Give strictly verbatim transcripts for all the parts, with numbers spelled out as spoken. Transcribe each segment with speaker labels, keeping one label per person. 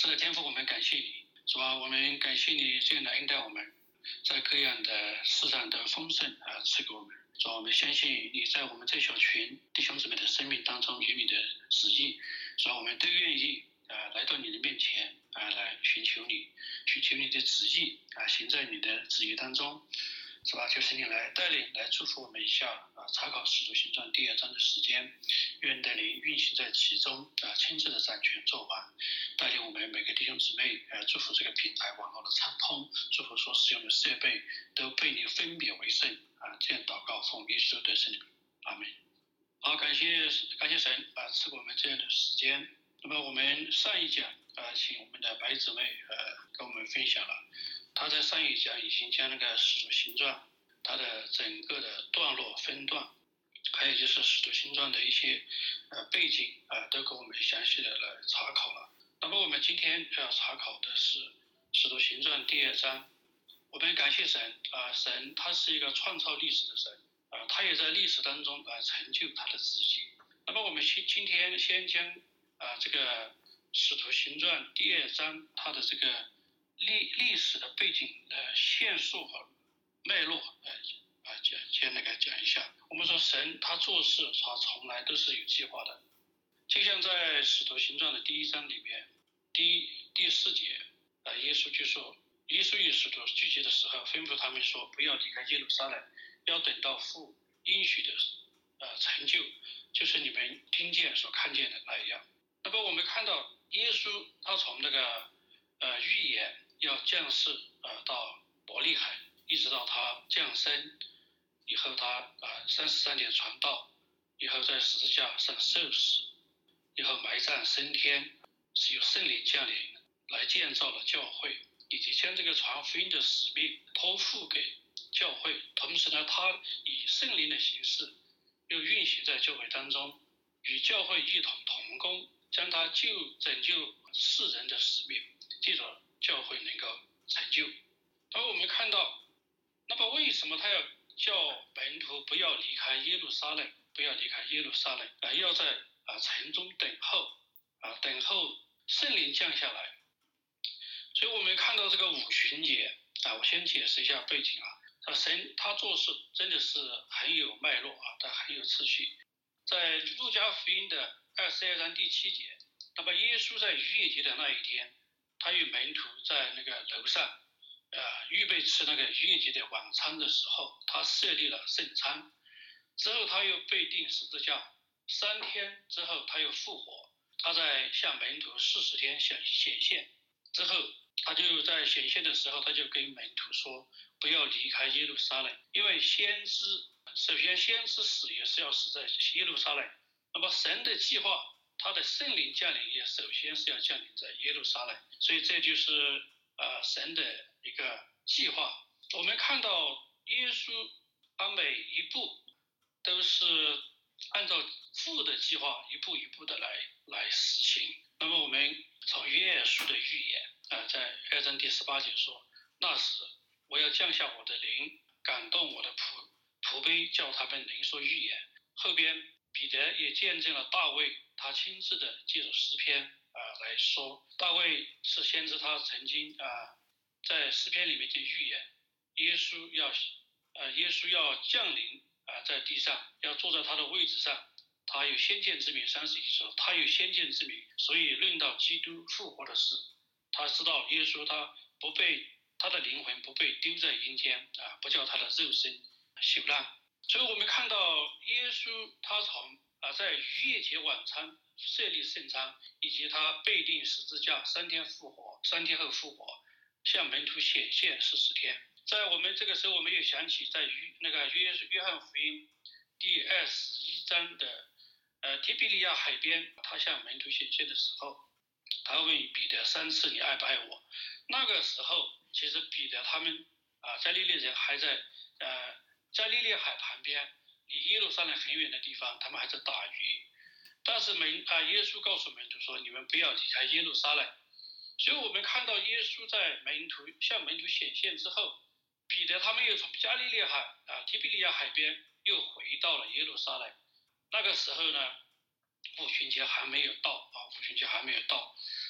Speaker 1: 是的，天父，我们感谢你，是吧？我们感谢你这样的恩待我们，在各样的世上的丰盛啊赐给我们，是吧？我们相信你在我们这小群弟兄姊妹的生命当中有你的旨意，是吧？我们都愿意啊来到你的面前啊来寻求你，寻求你的旨意啊，行在你的旨意当中。是吧？就是你来带领，来祝福我们一下啊！查考《使徒行传》第二章的时间，愿带领运行在其中啊，亲自的掌权做完，带领我们每个弟兄姊妹啊，祝福这个平台网络的畅通，祝福所使用的设备都被你分别为圣啊！这样祷告，奉耶稣的圣名，阿门。好，感谢感谢神啊，赐给我们这样的时间。那么我们上一讲啊，请我们的白姊妹呃跟我们分享了。他在上一讲已经将那个使徒行传它的整个的段落分段，还有就是使徒行传的一些呃背景啊、呃，都给我们详细的来查考了。那么我们今天要查考的是使徒行传第二章。我们感谢神啊、呃，神他是一个创造历史的神啊、呃，他也在历史当中啊、呃、成就他的旨意。那么我们今今天先将啊、呃、这个使徒行传第二章它的这个历历史的背景呃线索和脉络呃啊讲先那个讲一下。我们说神他做事他从来都是有计划的，就像在使徒行传的第一章里面第一第四节啊、呃，耶稣就说，耶稣与使徒聚集的时候吩咐他们说，不要离开耶路撒冷，要等到父应许的呃成就，就是你们听见所看见的那样。那么我们看到耶稣他从那个呃预言要降世呃到伯利海，一直到他降生以后，他啊三十三年传道，以后在十字架上受死，以后埋葬升天，是由圣灵降临来建造了教会，以及将这个传福音的使命托付给教会。同时呢，他以圣灵的形式又运行在教会当中，与教会一同同工，将他救拯救世人的使命借着教会能够成就。那么我们看到，那么为什么他要叫门徒不要离开耶路撒冷，不要离开耶路撒冷啊，要在啊城中等候啊，等候圣灵降下来。所以我们看到这个五旬节啊，我先解释一下背景啊。啊，神他做事真的是很有脉络啊，他很有次序。在路加福音的二十二章第七节，那么耶稣在逾越节的那一天，他与门徒在那个楼上呃，预备吃那个逾越节的晚餐的时候，他设立了圣餐，之后他又被钉十字架，三天之后他又复活，他在向门徒四十天显显现之后，他就在显现的时候，他就跟门徒说，不要离开耶路撒冷，因为先知首先先知死也是要死在耶路撒冷，那么神的计划，他的圣灵降临也首先是要降临在耶路撒冷，所以这就是呃神的一个计划。我们看到耶稣他每一步都是按照父的计划一步一步的来来实行。那么我们从约珥书的预言啊、呃，在二章第十八节说，那时我要降下我的灵，感动我的仆仆婢，叫他们能说预言。后边彼得也见证了大卫，他亲自的借着诗篇啊、呃、来说，大卫是先知，他曾经啊、呃、在诗篇里面就预言耶稣要呃耶稣要降临啊、呃、在地上，要坐在他的位置上，他有先见之明。三十一说他有先见之明，所以论到基督复活的事，他知道耶稣他不被他的灵魂不被丢在阴间啊，不叫他的肉身朽烂。所以我们看到耶稣他从啊在逾越节晚餐设立圣餐，以及他被钉十字架，三天复活，三天后复活，向门徒显现四十天。在我们这个时候，我们又想起在约那个约约翰福音第二十一章的呃提比利亚海边，他向门徒显现的时候，他问彼得三次，你爱不爱我？那个时候其实彼得他们啊加利利人还在呃加利利海旁边，离耶路撒冷很远的地方，他们还在打鱼。但是门啊耶稣告诉门徒说，你们不要离开耶路撒冷。所以我们看到耶稣在门徒向门徒显现之后，彼得他们又从加利利海啊提比利亚海边又回到了耶路撒冷。那个时候呢，五旬节还没有到啊，五旬节还没有到。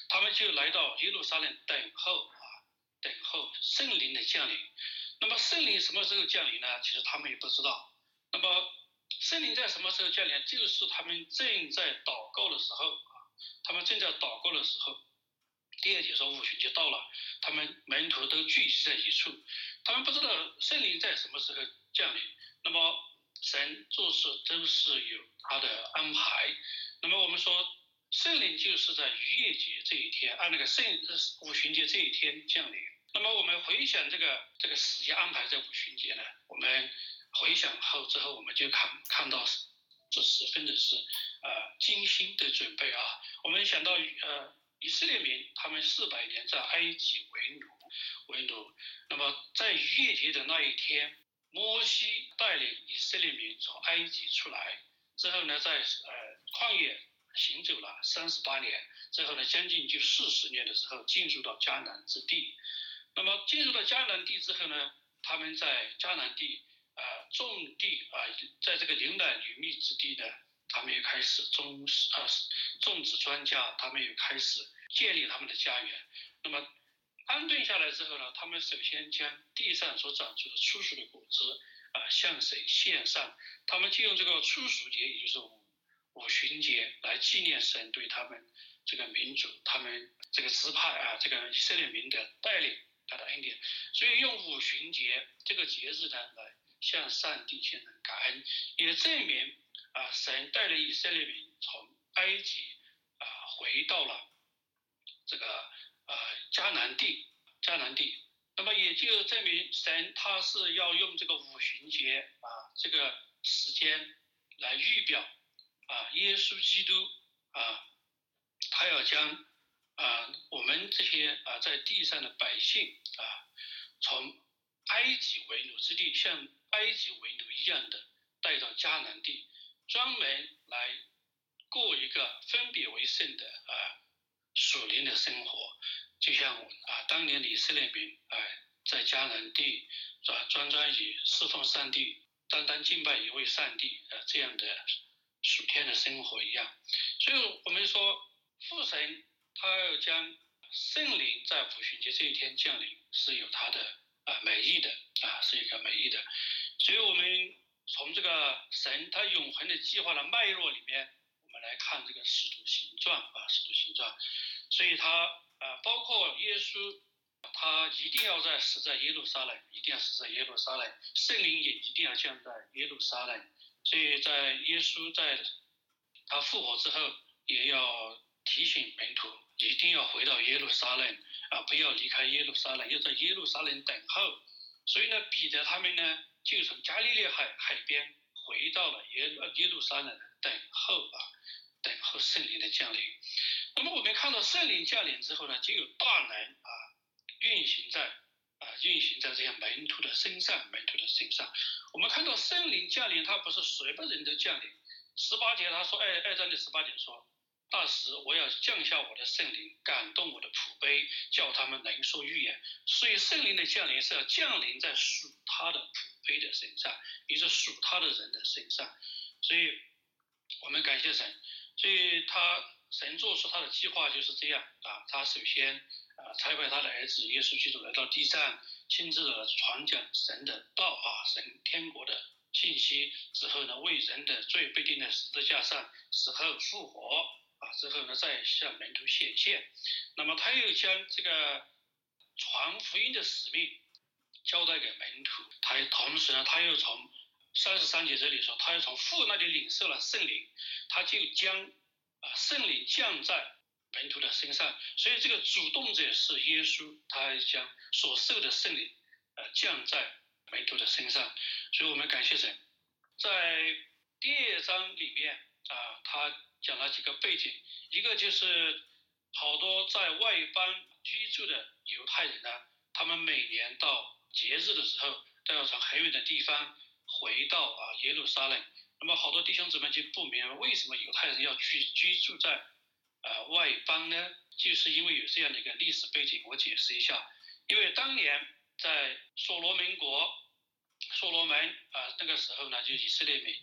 Speaker 1: 他们就来到耶路撒冷等候啊，等候圣灵的降临。那么圣灵什么时候降临呢？其实他们也不知道。那么圣灵在什么时候降临？就是他们正在祷告的时候啊，他们正在祷告的时候。第二节说五旬节到了，他们门徒都聚集在一处，他们不知道圣灵在什么时候降临。那么神做事都是有他的安排。那么我们说圣灵就是在逾越节这一天，按那个圣五旬节这一天降临。那么我们回想这个这个时间安排在五旬节呢，我们回想后之后，我们就看看到这十分的是呃精心的准备啊。我们想到呃以色列民他们四百年在埃及为奴为奴，那么在逾越节的那一天，摩西带领以色列民从埃及出来之后呢，在呃旷野行走了三十八年之后呢，将近就四十年的时候进入到迦南之地。那么进入到迦南地之后呢，他们在迦南地啊、呃、种地啊、呃，在这个牛奶与蜜之地呢，他们又开始种啊种植庄稼，他们又开始建立他们的家园。那么安顿下来之后呢，他们首先将地上所长出的初熟的果子啊、呃、向神献上。他们就用这个初熟节，也就是五五旬节来纪念神对他们这个民族、他们这个支派啊、这个以色列民的带领。他的恩典，所以用五旬节这个节日呢，来向上帝献上感恩，也证明啊，神带领以色列民从埃及啊回到了这个呃迦南地，迦南地。那么也就证明神他是要用这个五旬节啊这个时间来预表啊耶稣基督啊，他要将。啊，我们这些啊在地上的百姓啊，从埃及为奴之地，像埃及为奴一样的带到迦南地，专门来过一个分别为圣的啊属灵的生活，就像啊当年的以色列民啊在迦南地啊专专以侍奉上帝、单单敬拜一位上帝啊这样的属天的生活一样。所以我们说父神。他要将圣灵在五旬节这一天降临，是有他的啊美意的啊，是一个美意的。所以我们从这个神他永恒的计划的脉络里面，我们来看这个使徒行传啊，使徒行传。所以他啊，包括耶稣，他一定要在死在耶路撒冷，一定要死在耶路撒冷，圣灵也一定要降在耶路撒冷。所以在耶稣在他复活之后，也要提醒门徒。一定要回到耶路撒冷啊！不要离开耶路撒冷，要在耶路撒冷等候。所以呢，彼得他们呢，就从加利利海海边回到了耶耶路撒冷，等候啊，等候圣灵的降临。那么我们看到圣灵降临之后呢，就有大能啊运行在啊运行在这些门徒的身上，门徒的身上。我们看到圣灵降临，他不是随便人都降临。十八节他说，二二章的十八节说。那时我要降下我的圣灵，感动我的仆婢，叫他们能说预言。所以圣灵的降临是要降临在属他的仆婢的身上，也是属他的人的身上。所以我们感谢神，所以他神做出他的计划就是这样啊。他首先啊差派他的儿子耶稣基督来到地上，亲自的传讲神的道啊，神天国的信息之后呢，为人的罪被钉在十字架上，死后复活。啊，之后呢，再向门徒显现。那么他又将这个传福音的使命交代给门徒。他同时呢，他又从三十三节这里说，他又从父那里领受了圣灵，他就将啊圣灵降在门徒的身上。所以这个主动者是耶稣，他将所受的圣灵呃降在门徒的身上。所以我们感谢神，在第二章里面啊，他讲了几个背景，一个就是好多在外邦居住的犹太人呢，他们每年到节日的时候都要从很远的地方回到啊耶路撒冷。那么好多弟兄姊妹就不明白为什么犹太人要居居住在呃外邦呢？就是因为有这样的一个历史背景，我解释一下。因为当年在所罗门国，所罗门啊、呃、那个时候呢，就以色列民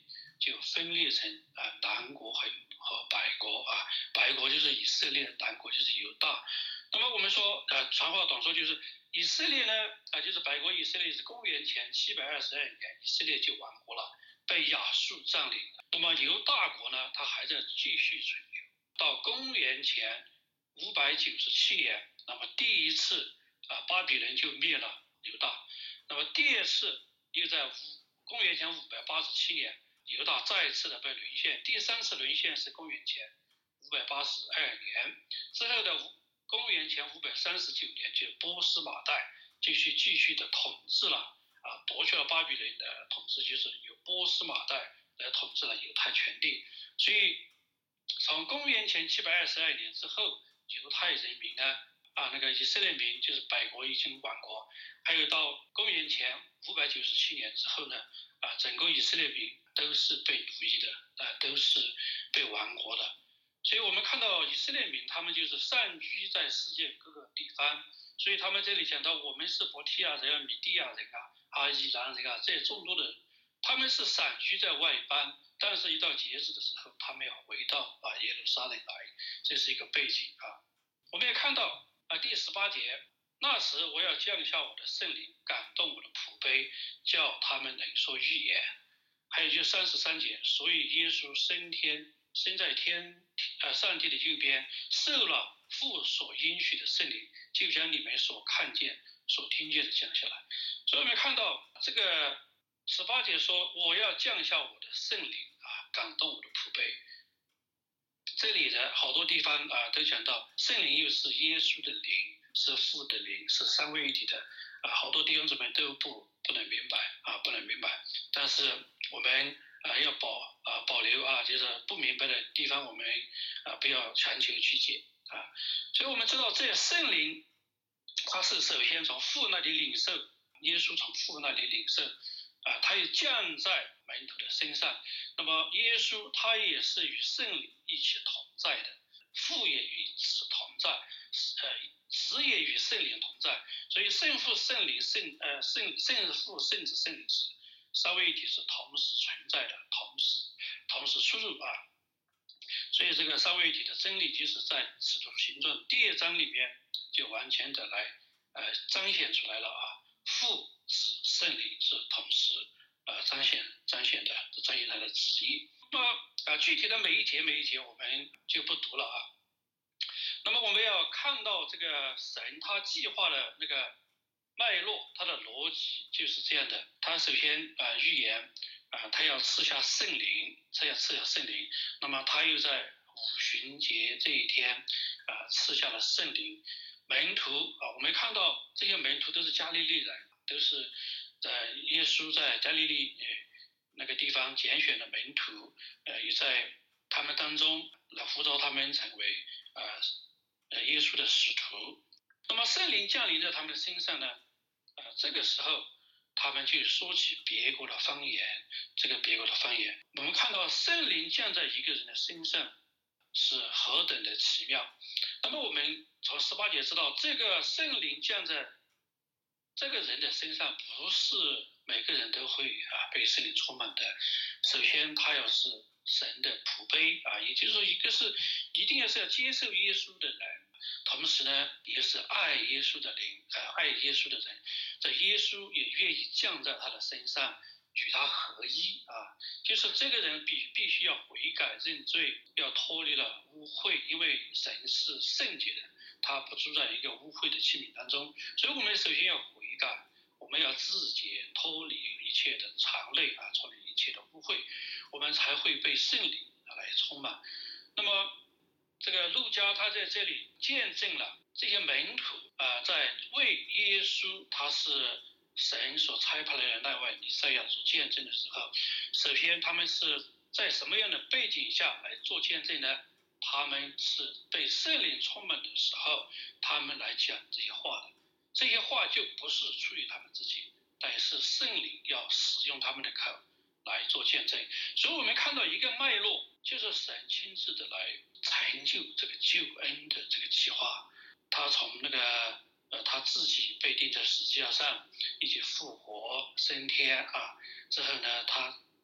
Speaker 1: 就分裂成啊南国和和北国啊，北国就是以色列，南国就是犹大。那么我们说，呃，长话短说，就是以色列呢，啊，就是北国以色列是公元前七百二十二年，以色列就亡国了，被亚述占领了。那么犹大国呢，它还在继续存留，到公元前五百九十七年，那么第一次啊，巴比伦就灭了犹大。那么第二次又在五公元前五百八十七年，犹大再次的被沦陷。第三次沦陷是公元前五百八十二年，之后的公元前五百三十九年，就波斯马代继续继续的统治了啊，夺去了巴比伦的统治，就是由波斯马代来统治了犹太全地。所以从公元前七百二十二年之后，犹太人民呢啊，那个以色列民就是北国已经亡国，还有到公元前五百九十七年之后呢，啊，整个以色列民都是被奴役的，啊，都是被亡国的。所以我们看到以色列民，他们就是散居在世界各个地方。所以他们这里讲到，我们是伯提亚人啊、米地亚人啊、啊以兰人啊，这众多的人，他们是散居在外邦，但是一到节日的时候，他们要回到啊耶路撒冷来，这是一个背景啊。我们也看到啊第十八节，那时我要降下我的圣灵，感动我的仆婢，叫他们能说预言。还有就三十三节，所以耶稣升天，升在天呃上帝的右边，受了父所应许的圣灵，就将你们所看见、所听见的降下来。所以我们看到这个十八节说，我要降下我的圣灵啊，感动我的仆婢。这里的好多地方啊都讲到圣灵又是耶稣的灵，是父的灵，是三位一体的啊，好多弟兄姊妹都不不能明白啊，不能明白。但是我们啊要保啊保留啊，就是不明白的地方，我们啊不要强求去解啊。所以我们知道这圣灵，他是首先从父那里领受，耶稣从父那里领受啊，他也降在门徒的身上。那么耶稣他也是与圣灵一起同在的，父也与子同在，呃，子也与圣灵同在。所以圣父、圣灵、圣呃圣圣父、圣子、圣灵是三位一体，是同时存在的，同时同时出入啊。所以这个三位一体的真理，就是在《使徒行传》第二章里面就完全的来呃彰显出来了啊。父、子、圣灵是同时呃彰显彰显的，彰显他的旨意。那么啊，具体的每一节每一节我们就不读了啊。那么我们要看到这个神他计划的那个脉络，他的逻辑就是这样的。他首先啊、呃、预言啊、呃，他要赐下圣灵，他要赐下圣灵。那么他又在五旬节这一天啊、呃、赐下了圣灵。门徒啊，我们看到这些门徒都是加利利人，都是在耶稣在加利利呃那个地方拣选的门徒，呃，也在他们当中来呼召他们成为呃呃耶稣的使徒。那么圣灵降临在他们的身上呢，呃，这个时候他们就说起别国的方言。这个别国的方言，我们看到圣灵降在一个人的身上是何等的奇妙。那么我们从十八节知道，这个圣灵降在这个人的身上，不是每个人都会啊被圣灵充满的。首先他要是神的仆婢啊，也就是说一个是一定要是要接受耶稣的人，同时呢也是爱耶稣的灵啊，爱耶稣的人，这耶稣也愿意降在他的身上，与他合一啊，就是这个人必必须要悔改认罪，要脱离了污秽，因为神是圣洁的，他不住在一个污秽的器皿当中。所以我们首先要悔改，我们要自洁，脱离一切的常类啊，脱离一切的污秽，我们才会被圣灵来充满。那么这个路加他在这里见证了这些门徒啊，在为耶稣他是神所差派来的那位弥赛亚所见证的时候，首先他们是在什么样的背景下来做见证呢？他们是被圣灵充满的时候，他们来讲这些话的。这些话就不是出于他们自己，但是圣灵要使用他们的口来做见证。所以我们看到一个脉络，就是神亲自的来成就这个救恩的这个计划。他从那个呃他自己被钉在十字架上，以及复活升天啊之后呢，他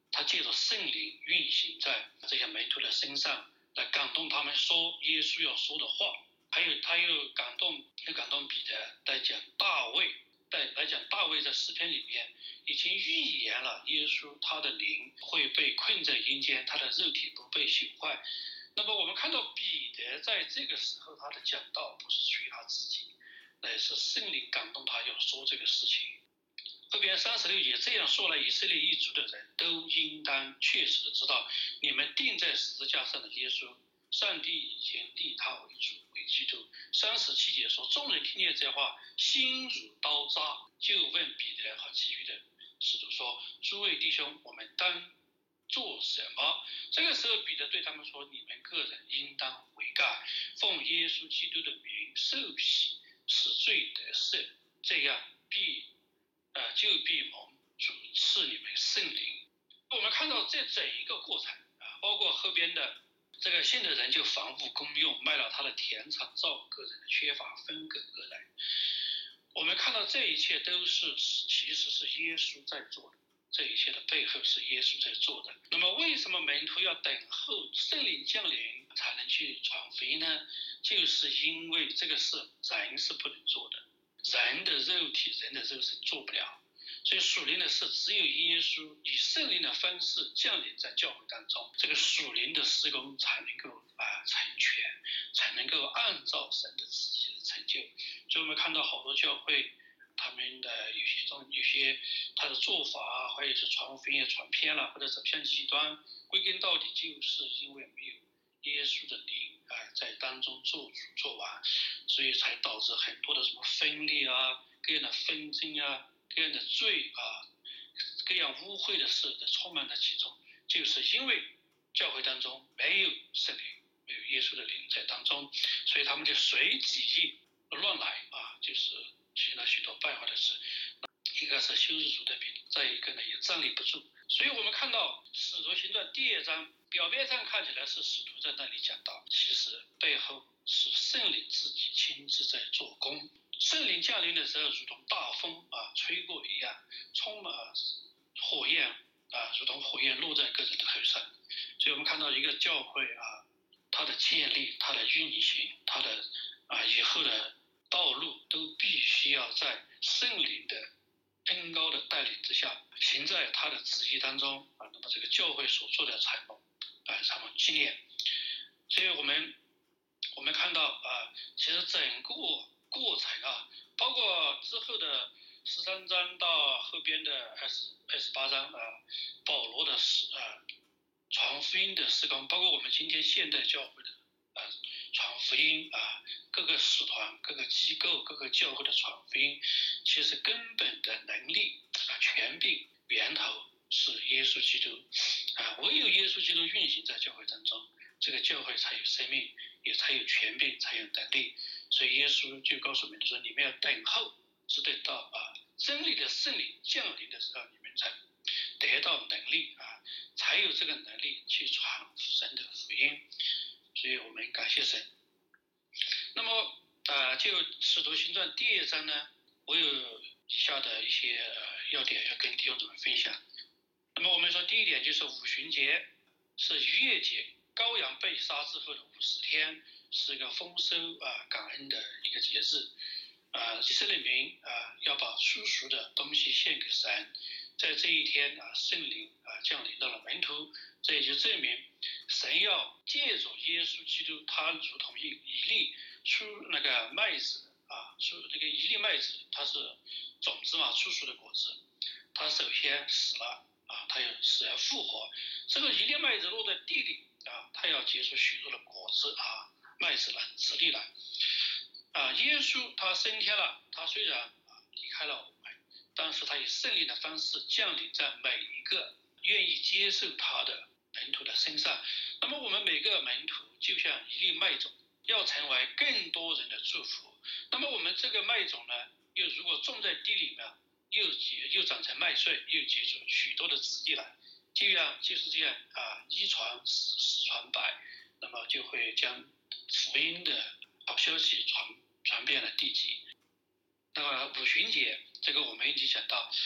Speaker 1: 他借着圣灵运行在这些门徒的身上，来感动他们说耶稣要说的话。还有他又感动又感动彼得来讲大卫，来讲大卫在诗篇里面已经预言了耶稣他的灵会被困在阴间，他的肉体不被朽坏。那么我们看到彼得在这个时候他的讲道不是属于他自己，乃是圣灵感动他要说这个事情。后边三十六节这样说了，以色列一族的人都应当确实的知道，你们钉在十字架上的耶稣，上帝已经立他为主为基督。三十七节说，众人听见这话，心如刀扎，就问彼得和其余的使徒说，诸位弟兄，我们当做什么？这个时候彼得对他们说，你们个人应当悔改，奉耶稣基督的名受洗，使罪得赦，这样必呃就必蒙主赐你们圣灵。我们看到这整一个过程啊，包括后边的这个信的人就房屋公用，卖了他的田产，照个人的缺乏分给个人。我们看到这一切都是其实是耶稣在做的，这一切的背后是耶稣在做的。那么为什么门徒要等候圣灵降临才能去传福音呢？就是因为这个事人是不能做的，人的肉体人的肉身做不了，所以属灵的事只有耶稣以圣灵的方式降临在教会当中，这个属灵的事工才能够啊成全，才能够按照神的旨意的成就。所以我们看到好多教会他们的有些种有些他的做法，或者是传福音传偏了，或者走向极端，归根到底就是因为没有耶稣的灵啊在当中做主做完，所以才导致很多的什么分裂啊，各样的纷争啊，各样的罪啊，各样污秽的事都充满在其中，就是因为教会当中没有圣灵，没有耶稣的灵在当中，所以他们就随己意乱来啊，就是行了许多败坏的事。一个是羞辱主的名，再一个呢也站立不住。所以我们看到使徒行传第二章，表面上看起来是使徒在那里讲道，其实背后是圣灵自己亲自在做工。圣灵降临的时候，如同大风啊吹过一样，充满火焰啊，如同火焰落在个人的头上。所以我们看到一个教会啊，它的建立、它的运行、它的啊以后的道路，都必须要在圣灵的恩膏的带领之下，行在他的旨意当中啊。那么这个教会所做的才能啊，才能纪念。所以我们我们看到啊，其实整个过程啊，包括之后的十三章到后边的二十二十八章啊，保罗的啊传福音的事工，包括我们今天现代教会的啊传福音啊，各个使团、各个机构、各个教会的传福音，其实根本的能力啊、权柄源头是耶稣基督啊，唯有耶稣基督运行在教会当中，这个教会才有生命，也才有权柄，才有能力。所以耶稣就告诉我们说，你们要等候，只等到啊真理的圣灵降临的时候，你们才得到能力啊，才有这个能力去传神的福音。所以我们感谢神。那么啊，就使徒行传第二章呢，我有以下的一些呃要点要跟弟兄姊妹分享。那么我们说第一点就是五旬节是逾越节，羔羊被杀之后的五十天，是一个丰收啊感恩的一个节日。啊，以色列民啊要把出熟的东西献给神，在这一天啊，圣灵啊降临到了门徒，这也就证明神要借助耶稣基督，他如同以以利出那个麦子啊，出那个一粒麦子，它是种子嘛，出熟的果子，它首先死了啊，它要死而复活。这个一粒麦子落在地里啊，它要结出许多的果子啊，麦子来，子粒来。啊，耶稣他升天了，他虽然啊离开了我们，但是他以圣灵的方式降临在每一个愿意接受他的门徒的身上。那么我们每个门徒就像一粒麦种，要成为更多人的祝福。那么我们这个麦种呢，又如果种在地里面，又结又长成麦穗，又结出许多的子粒来，这样就是这样啊，一传十，十传百，那么就会将福音的好消息传传遍了地极。那么五旬节，这个我们已经讲到，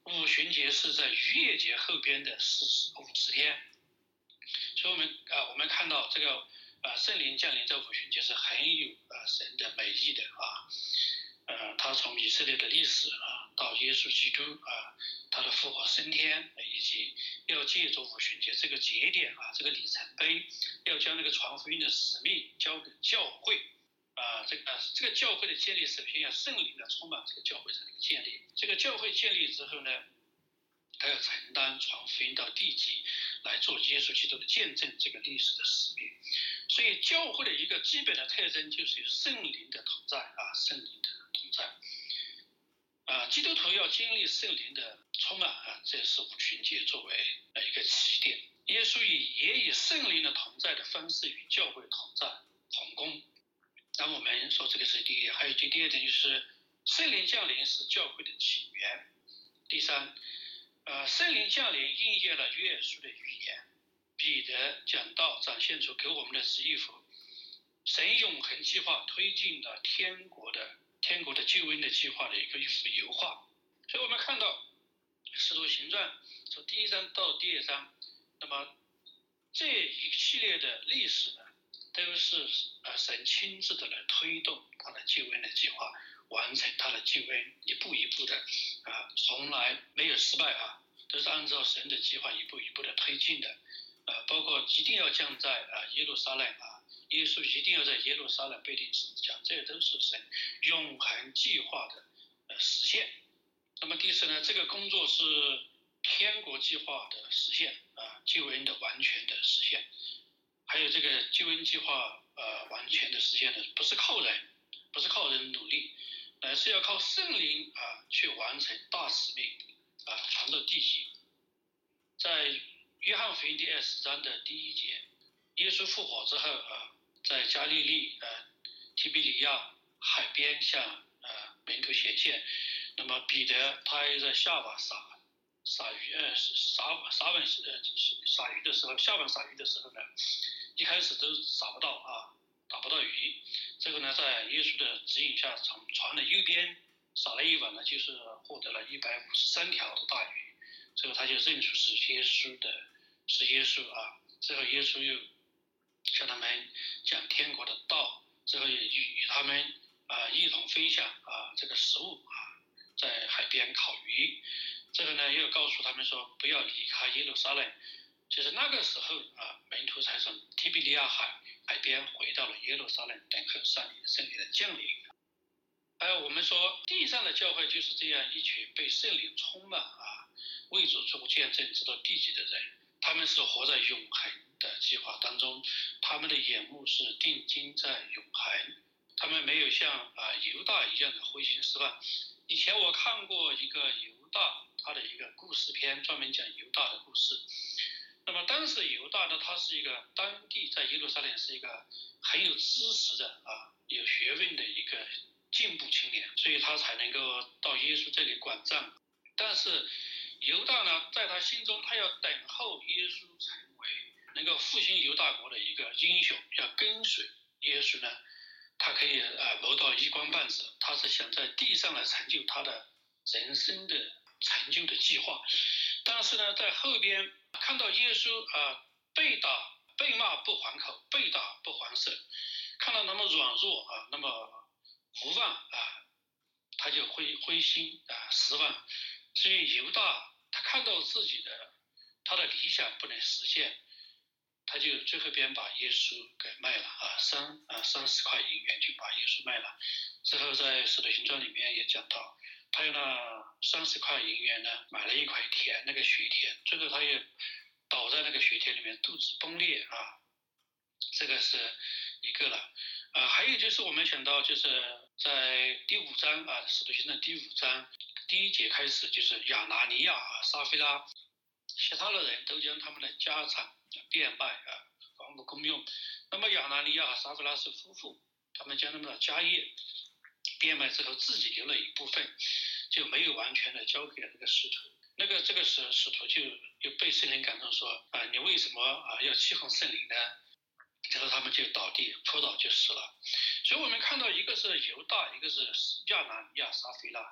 Speaker 1: 五旬节是在逾越节后边的四十五十天，所以我们啊、呃，我们看到这个啊、呃、圣灵降临在五旬节是很有啊、呃、神的美意的啊，呃，他从以色列的历史啊到耶稣基督啊他的复活升天，以及要借助五旬节这个节点啊这个里程碑，要将那个传福音的使命交给教会。啊，这个这个教会的建立，首先要圣灵的充满这个教会才能建立。这个教会建立之后呢，他要承担传福音到地极，来做耶稣基督的见证，这个历史的使命。所以教会的一个基本的特征就是有圣灵的同在啊，圣灵的同在。啊，基督徒要经历圣灵的充满啊，这是五旬节作为一个起点。耶稣也以圣灵的同在的方式与教会同在同工。那我们说这个是第一点，还有第二点就是圣灵降临是教会的起源。第三，呃，圣灵降临应验了约书的预言，彼得讲道展现出给我们的是一幅神永恒计划推进了天国的天国的救恩的计划的一个一幅油画。所以我们看到使徒行传从第一章到第二章，那么这一系列的历史呢，都是呃神亲自的来推动他的救恩的计划，完成他的救恩，一步一步的啊，从来没有失败啊，都是按照神的计划一步一步的推进的，啊，包括一定要降在啊耶路撒冷啊，耶稣一定要在耶路撒冷被钉十字架，这都是神永恒计划的呃实现。那么第四呢，这个工作是天国计划的实现啊，救恩的完全的实现。还有这个救恩计划呃完全的实现呢，不是靠人，不是靠人努力，乃是要靠圣灵啊去完成大使命啊，传到地极。在约翰福音第二十章的第一节，耶稣复活之后啊，在加利利呃提比里亚海边向呃门徒显现。那么彼得他又在下网撒撒鱼呃撒撒网呃撒鱼的时候，下网撒鱼的时候呢，一开始都撒不到啊，打不到鱼。这个呢，在耶稣的指引下，从船的右边撒了一网呢，就是获得了一百五十三条的大鱼。最后他就认出是耶稣的，是耶稣啊。最后耶稣又向他们讲天国的道，最后也与与他们啊一同分享啊这个食物啊，在海边烤鱼。这个呢，又告诉他们说不要离开耶路撒冷。就是那个时候啊，门徒才从提比利亚海海边回到了耶路撒冷，等候上帝圣灵的降临。还有我们说地上的教会就是这样一群被圣灵充满啊，为主做见证直到地极的人，他们是活在永恒的计划当中，他们的眼目是定睛在永恒，他们没有像啊犹大一样的灰心失望。以前我看过一个犹大他的一个故事片，专门讲犹大的故事。那么当时犹大呢，他是一个当地在耶路撒冷是一个很有知识的啊，有学问的一个进步青年，所以他才能够到耶稣这里管账。但是犹大呢，在他心中，他要等候耶稣成为能够复兴犹大国的一个英雄，要跟随耶稣呢，他可以啊谋到一官半职。他是想在地上来成就他的人生的成就的计划。但是呢，在后边看到耶稣啊被打被骂不还口，被打不还手，看到那么软弱啊，那么无望啊，他就灰灰心啊失望。所以犹大他看到自己的他的理想不能实现，他就最后边把耶稣给卖了啊，三啊三十块银元就把耶稣卖了。之后在使徒行传里面也讲到，他用那三十块银元呢买了一块田，那个雪田，最后他也倒在那个雪田里面，肚子崩裂啊，这个是一个了。啊，还有就是我们想到就是在第五章啊，使徒行传第五章第一节开始，就是亚拿尼亚啊、撒非拉，其他的人都将他们的家产变卖啊，房屋公用。那么亚拿尼亚和撒非拉是夫妇，他们将他们的家业变卖之后，自己留了一部分，就没有完全的交给了这个使徒。那个这个使使徒就又被圣灵感动说啊，你为什么啊要欺哄圣灵呢？然后他们就倒地扑倒就死了。所以我们看到一个是犹大，一个是亚拿尼亚、撒非拉，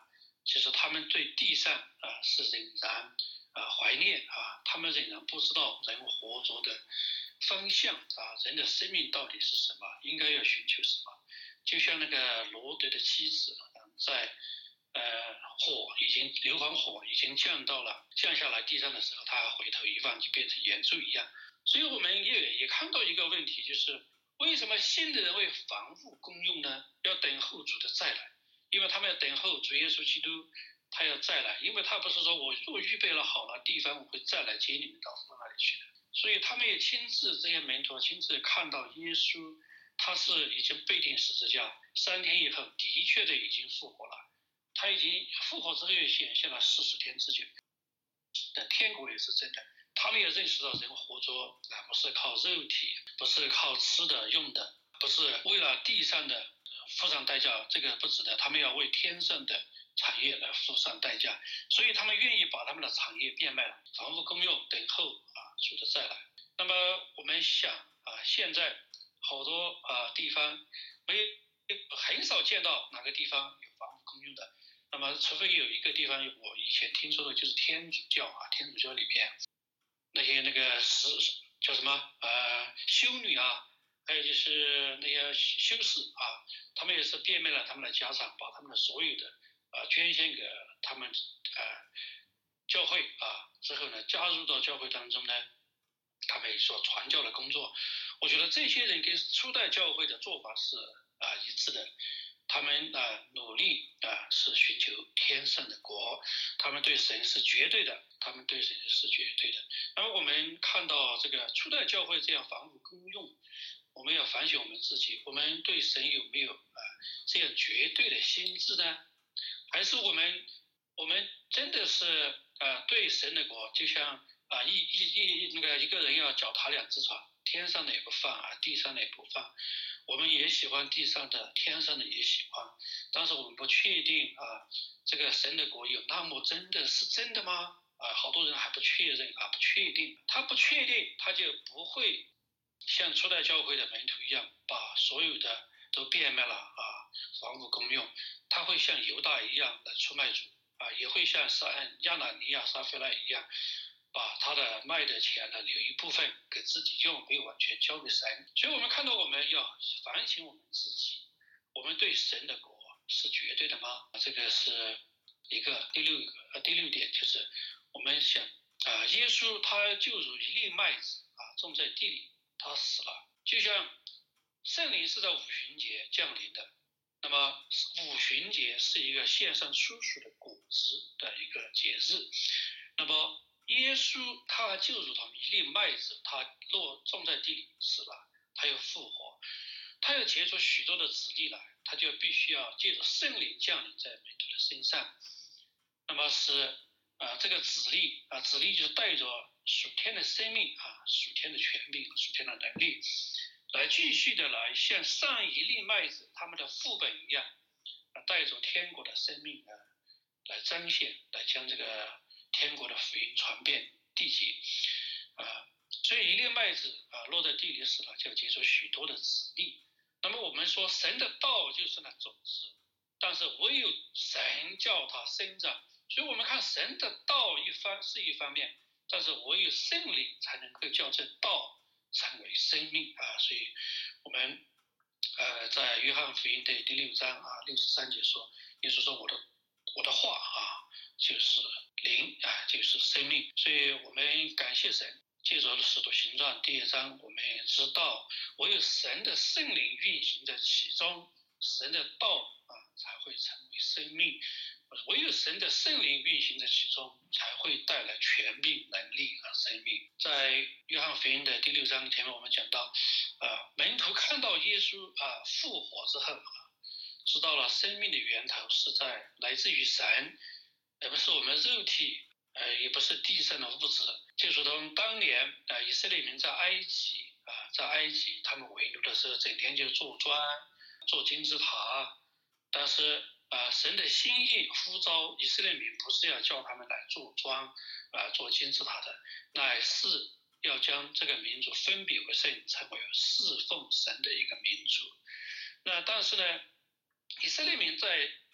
Speaker 1: 其实他们对地上啊是仍然啊怀念啊，他们仍然不知道人活着的方向啊，人的生命到底是什么，应该要寻求什么。就像那个罗德的妻子在呃火已经硫磺火已经降到了降下来地上的时候，他还回头一望就变成盐柱一样。所以我们也也看到一个问题，就是为什么信的人为防务公用呢？要等候主的再来，因为他们要等候主耶稣基督他要再来，因为他不是说我若预备了好了地方，我会再来接你们到父那里去的。所以他们也亲自这些门徒亲自看到耶稣他是已经被钉十字架，三天以后的确的已经复活了，他已经复活之后又显现了四十天之久，天国也是真的。他们也认识到人活着啊，不是靠肉体，不是靠吃的用的，不是为了地上的付上代价，这个不值得。他们要为天上的产业来付上代价，所以他们愿意把他们的产业变卖了，房屋公用，等候啊主的再来。那么我们想啊，现在好多啊地方没很少见到哪个地方有房屋公用的。那么除非有一个地方，我以前听说的就是天主教啊，天主教里边那些那个是叫什么呃修女啊，还有就是那些修士啊，他们也是变卖了他们的家产，把他们的所有的啊、呃、捐献给他们呃教会啊，之后呢加入到教会当中呢，他们所传教的工作。我觉得这些人跟初代教会的做法是啊、呃、一致的。他们啊、呃、努力啊、呃、是寻求天上的国，他们对神是绝对的，他们对神是绝对的。那么我们看到这个初代教会这样防务公用，我们要反省我们自己，我们对神有没有啊、呃、这样绝对的心智呢？还是我们我们真的是啊、呃、对神的国，就像啊、呃、一一一那个一个人要脚踏两只船，天上的也不放啊，地上的也不放。我们也喜欢地上的，天上的也喜欢，但是我们不确定啊，这个神的国有那么真的是真的吗？啊，好多人还不确认啊，不确定。他不确定，他就不会像初代教会的门徒一样，把所有的都变卖了啊，房屋公用。他会像犹大一样来出卖主啊，也会像撒亚拿尼亚、撒非拉一样。把他的卖的钱呢留一部分给自己用，没有完全交给神。所以我们看到我们要反省我们自己，我们对神的国是绝对的吗？这个是一个第六个呃第六点，就是我们想啊、呃，耶稣他就如一粒麦子啊种在地里，他死了，就像圣灵是在五旬节降临的。那么五旬节是一个献上初熟的果子的一个节日，那么耶稣他就如同一粒麦子，他落种在地里死了，他又复活，他要结出许多的子粒来，他就必须要借着圣灵降临在门徒的身上。那么是啊、呃，这个子粒啊，子粒就是带着属天的生命啊，属天的权柄，属天的能力，来继续的来像上一粒麦子他们的副本一样，啊，带着天国的生命呢，来彰显，来将这个天国的福音传遍地极，啊，所以一粒麦子啊落在地里死了，就结出许多的子粒。那么我们说神的道就是那种子，但是唯有神叫它生长，所以我们看神的道一方是一方面，但是唯有圣灵才能够叫这道成为生命啊。所以我们呃在约翰福音的第六章啊六十三节说，耶稣说我的我的话啊就是灵啊，就是生命。所以我们感谢神，借着使徒行传第二章，我们也知道唯有神的圣灵运行在其中，神的道啊才会成为生命，唯有神的圣灵运行在其中，才会带来权柄、能力和生命。在约翰福音的第六章前面我们讲到呃，门徒看到耶稣啊复活之后啊，知道了生命的源头是在来自于神，而不是我们肉体，呃，也不是地上的物质。就如同当年啊、呃，以色列民在埃及啊、呃，在埃及他们为奴的时候，整天就做砖、做金字塔。但是啊、呃，神的心意呼召以色列民，不是要叫他们来做砖啊、呃、做金字塔的，乃是要将这个民族分别为圣，成为侍奉神的一个民族。那但是呢，以色列民在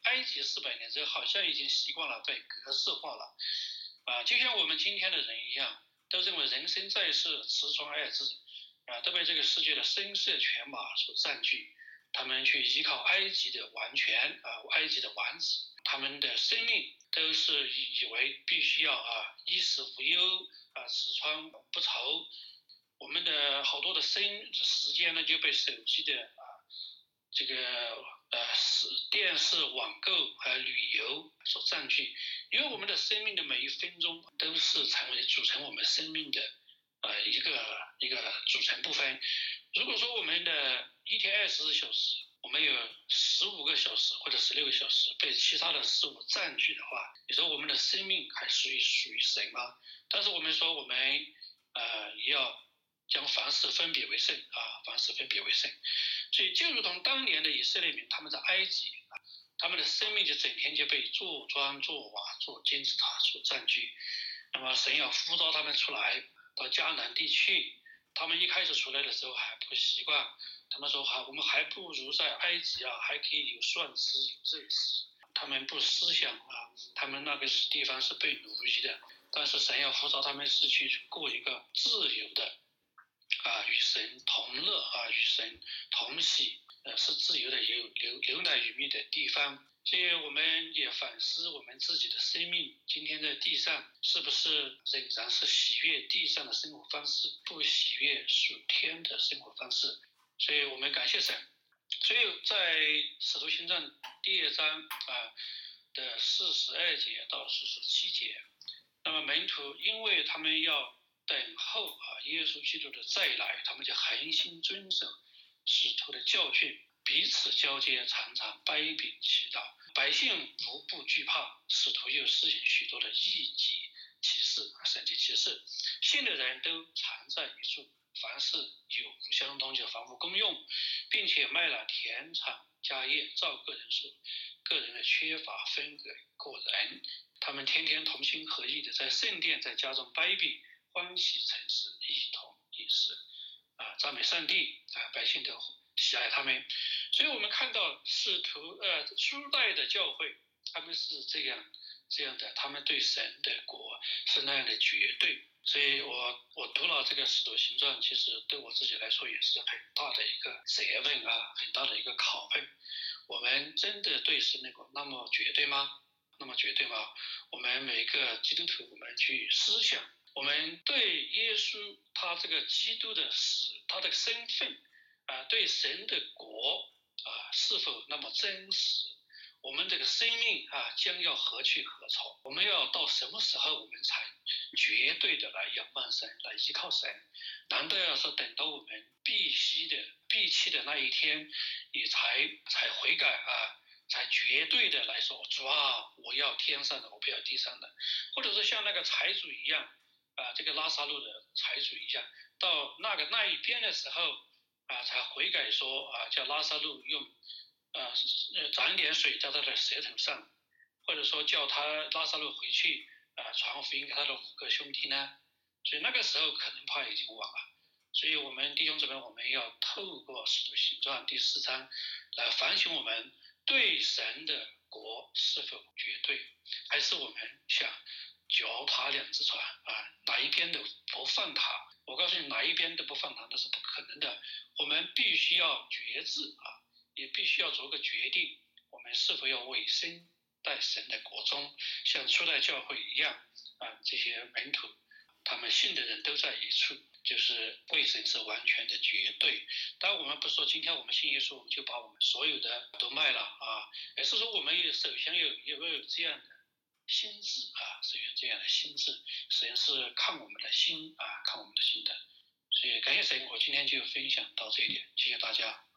Speaker 1: 埃及四百年之后，好像已经习惯了被格式化了，啊，就像我们今天的人一样，都认为人生在世，雌雄二字，啊，都被这个世界的声色犬马所占据。他们去依靠埃及的王权啊，埃及的王子，他们的生命都是以为必须要啊衣食无忧啊，吃穿不愁。我们的好多的生时间呢就被手机的啊这个呃是电视、网购还有旅游所占据，因为我们的生命的每一分钟都是成为组成我们生命的呃一个一个组成部分。如果说我们的一天二十四小时，我们有十五个小时或者十六个小时被其他的事物占据的话，你说我们的生命还属于属于谁吗？但是我们说我们呃也要将凡事分别为圣啊，凡事分别为圣。所以就如同当年的以色列民，他们在埃及啊，他们的生命就整天就被做砖、做瓦、做金字塔所占据。那么神要呼召他们出来到迦南地去。他们一开始出来的时候还不习惯，他们说还我们还不如在埃及啊，还可以有蒜吃有肉吃。他们不思想啊，他们那个地方是被奴役的，但是神要呼召他们是去过一个自由的啊，与神同乐啊，与神同喜，呃，是自由的有流流奶与蜜的地方。所以我们也反思我们自己的生命，今天在地上是不是仍然是喜悦地上的生活方式，不喜悦属天的生活方式。所以我们感谢神。所以在使徒行传第二章啊的四十二节到四十七节，那么门徒因为他们要等候啊耶稣基督的再来，他们就恒心遵守使徒的教训，彼此交接，常常掰饼祈祷，百姓无不惧怕。使徒又施行许多的异己奇事、神迹奇事，信的人都常在一处，凡事有无相通，就房屋公用，并且卖了田产家业，照个人所个人的缺乏分给个人。他们天天同心合意的在圣殿在家中掰饼，欢喜诚实，一同饮食啊，赞美上帝啊，百姓都喜爱他们。所以我们看到使徒呃初代的教会，他们是这样这样的，他们对神的国是那样的绝对。所以我我读了这个使徒行传，其实对我自己来说也是很大的一个责问啊，很大的一个拷问。我们真的对神的国那么绝对吗？那么绝对吗？我们每个基督徒，我们去思想，我们对耶稣他这个基督的死，他的身份啊，对神的国啊，是否那么真实？我们这个生命啊，将要何去何从？我们要到什么时候，我们才绝对的来仰望神，来依靠神？难道要说等到我们必须的、必弃的那一天，你才才悔改啊？才绝对的来说，主啊，我要天上的，我不要地上的，或者说像那个财主一样，啊，这个拉撒路的财主一样，到那个那一边的时候，啊，才悔改说啊，叫拉撒路用，呃，沾点水在他的舌头上，或者说叫他拉撒路回去啊，传福音给他的五个兄弟呢，所以那个时候可能怕已经晚了。所以我们弟兄姊妹，我们要透过使徒行传第四章来反省我们对神的国是否绝对，还是我们想脚踏两只船啊，哪一边都不放他。我告诉你，哪一边都不放他那是不可能的。我们必须要决志啊，也必须要做个决定，我们是否要委身在神的国中，像初代教会一样啊，这些门徒他们信的人都在一处，就是为神是完全的绝对。当然我们不说今天我们信耶稣，我们就把我们所有的都卖了啊，而是说我们也首先有有有这样的心智啊，首先这样的心智，神是看我们的心啊，看我们的心的。所以感谢神，我今天就分享到这一点，谢谢大家。